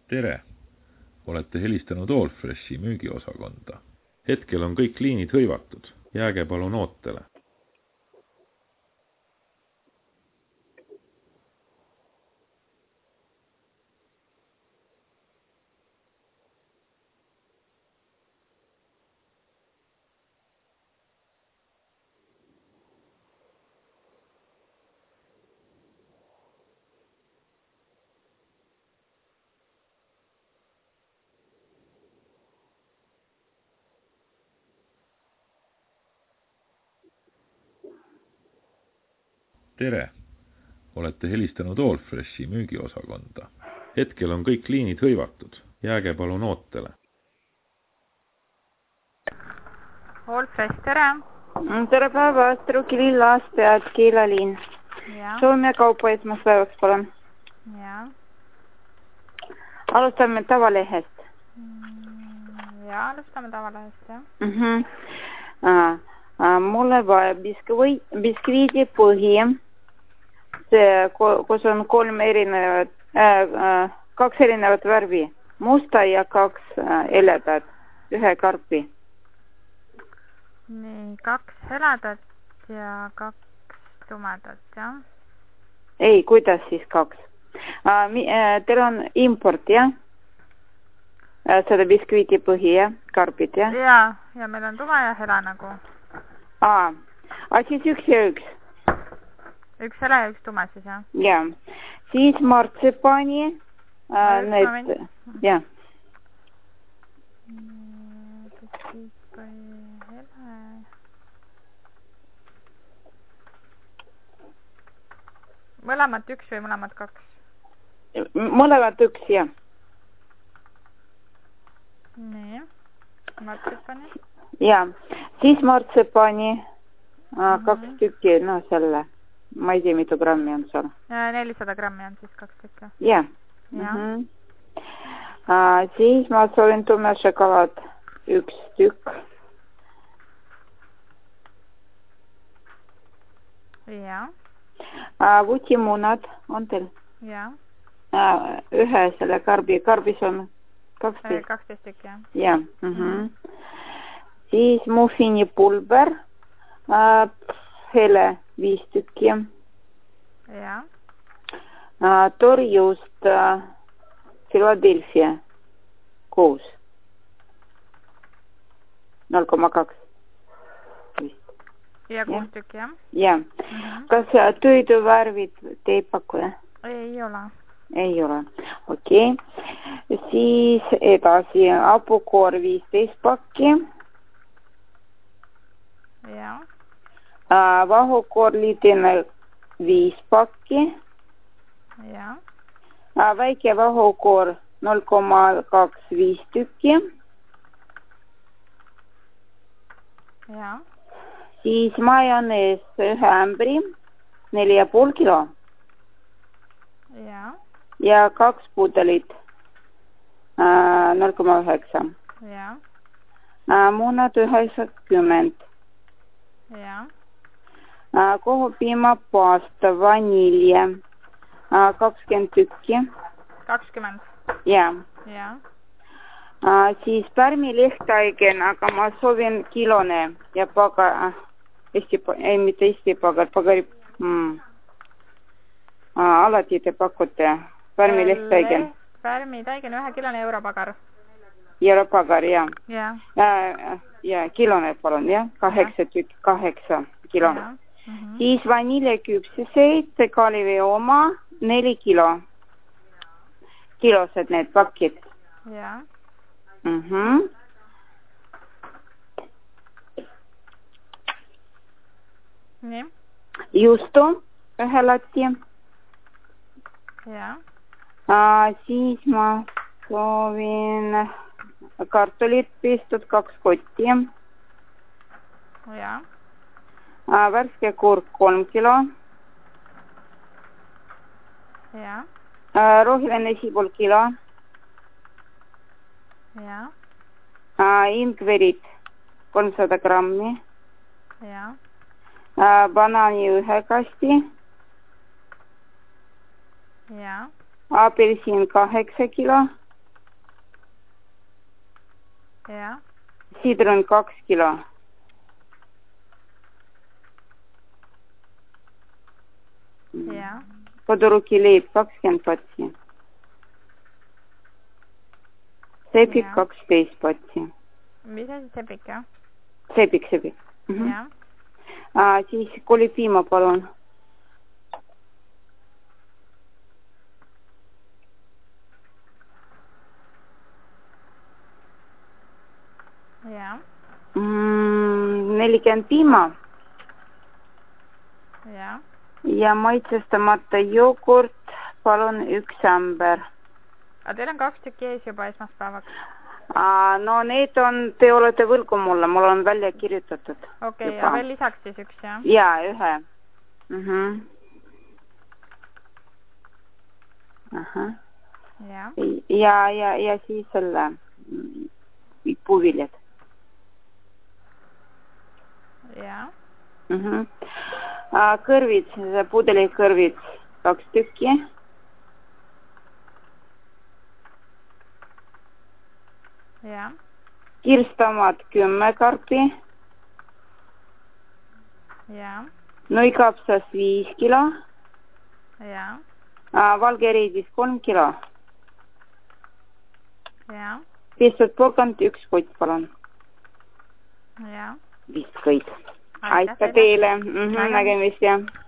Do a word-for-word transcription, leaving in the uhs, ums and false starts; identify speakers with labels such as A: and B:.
A: Tere! Olete helistanud Allfreshi müügiosakonda. Hetkel on kõik liinid hõivatud. Jääge palun ootele. Tere! Olete helistanud Allfreshi müügiosakonda. Hetkel on kõik liinid hõivatud. Jääge palun ootele.
B: Allfresh, tere!
C: Tere päevast, Rukilill, Aastpead, Keilaliin. Soovime kaupa esmaspäevaks, palun.
B: Ja.
C: Alustame tavalehest.
B: Ja, alustame tavalehest, jah.
C: Uh -huh. uh, uh, mulle vaja biskvi, biskviidi põhi, see, kus on kolm erinevat, äh, äh, kaks erinevat värvi, musta ja kaks äh, heledat, ühe karpi.
B: Nii, kaks heledat ja kaks tumedat, jah?
C: Ei, kuidas siis kaks? Uh, mi, uh, teil on import, jah? Uh, seda biskviidi põhi, jah? Karpid, jah?
B: Ja, ja meil on tume ja hele nagu.
C: Aa, aga siis üks ja üks.
B: Üks hele ja üks tume siis, jah?
C: Ja, siis martsipani, uh, need, jah.
B: Mõlemat üks või mõlemat kaks?
C: Mõlemat üks, jah.
B: Nii, martsipani.
C: Ja, siis martsipani, uh, kaks mm -hmm. tükki, no selle, ma ei tea, mitu grammi on seal.
B: nelisada grammi on siis kaks tükki.
C: Ja.
B: Ja.
C: Mm -hmm. uh, siis ma soovin tume šokolaad, üks tükk.
B: Ja.
C: Uh, vutimunad on teil?
B: Ja.
C: Uh, ühe selle karbi, karbis on kaksteist.
B: kaksteist tükki, jah.
C: Ja. Mm -hmm. Siis muffini pulber, uh, hele viis tükki.
B: Ja.
C: Uh, torjust uh, Philadelphia kuus. null koma kaks.
B: Ja kuus tükki, jah?
C: Ja. Mm -hmm. Kas toiduvärvid te ei paku, jah?
B: Ei ole.
C: Ei ole. Okei. Okay. Siis edasi hapukoor viisteist pakki.
B: Ja.
C: Uh, vahukoor liidine viis pakki.
B: Ja.
C: Uh, väike vahukoor null koma kaks viis tükki.
B: Ja.
C: Siis majonees ühe ämbri, neli ja pool kilo.
B: Ja.
C: Ja kaks pudelit, uh, null koma üheksa.
B: Ja.
C: Uh, munad üheksakümmend.
B: Ja.
C: Uh, kohupiimapasta, vanilje, uh, kakskümmend tükki.
B: kakskümmend.
C: Ja.
B: Ja.
C: Uh, siis pärmilihttaigen, aga ma soovin kilone ja paga, Eesti, ei mitte Eesti pagar, pagari, mm. uh, alati te pakute pärmilihttaigen.
B: Pärmitaigen ühe kilone europagar.
C: Europagar, jah.
B: Ja.
C: Uh, ja kilone palun, jah, kaheksa tükki, kaheksa kilone.
B: Ja. Mm -hmm.
C: Siis vaniljeküpsiseid, Kalivi oma, neli kilo. Kilosed need pakid.
B: Ja.
C: Mhm.
B: Nii.
C: Juustu ühe lati.
B: Ja.
C: Uh, siis ma soovin kartulit pistud kaks kotti.
B: Ja.
C: Uh, värske kurk kolm kilo.
B: Ja.
C: Uh, roheline sibul kilo.
B: Ja.
C: Uh, ingverit kolmsada grammi.
B: Ja.
C: Uh, banani ühe kasti.
B: Ja.
C: Apelsin kaheksa kilo.
B: jah,
C: siidrun kaks kilo.
B: jah,
C: Kodurukileib kakskümmend patsi. Sepik
B: Jah.
C: kaksteist patsi.
B: mis asi sepik, jah?
C: Sepik, sepik. Mhm.
B: jah,
C: Aa, siis kolipiima palun.
B: jah,
C: Mm, nelikümmend piima
B: jah,
C: ja maitsestamata jogurt, palun üks ämber.
B: aga teil on kaks tükki ees juba esmaspäevaks.
C: Aa, no need on, te olete võlgu mulle, mul on välja kirjutatud.
B: okei okay,
C: juba.
B: ja veel lisaks siis üks, jah?
C: Jaa, ühe. Mhm. Ahah.
B: jah,
C: Ja, ja, ja siis selle mm, puuviljad.
B: jah,
C: Mhm. Aa, kõrvits, pudelikõrvits, kaks tükki.
B: jah,
C: Kirstomat kümme karpi.
B: jah,
C: Nuikapsas viis kilo.
B: jah,
C: Aa, valgeriidis kolm kilo.
B: jah,
C: Pistud porgand üks kott, palun.
B: jah.
C: Vist kõik.
B: Aitäh
C: Aitäh teile. Mhm, nägemist, jah.